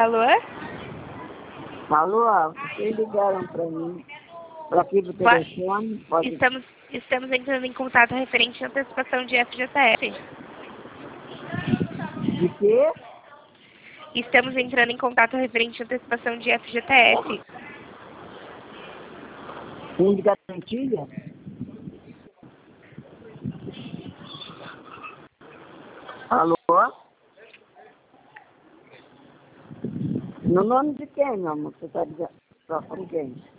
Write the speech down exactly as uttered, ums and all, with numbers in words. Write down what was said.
Alô? Alô, vocês ligaram para mim, para aqui do telefone? Pode... Estamos, estamos entrando em contato referente à antecipação de F G T S. De quê? Estamos entrando em contato referente à antecipação de F G T S. Fundo de garantia? Alô? No nome de quem, meu amor? Você está dizendo? Só com quem?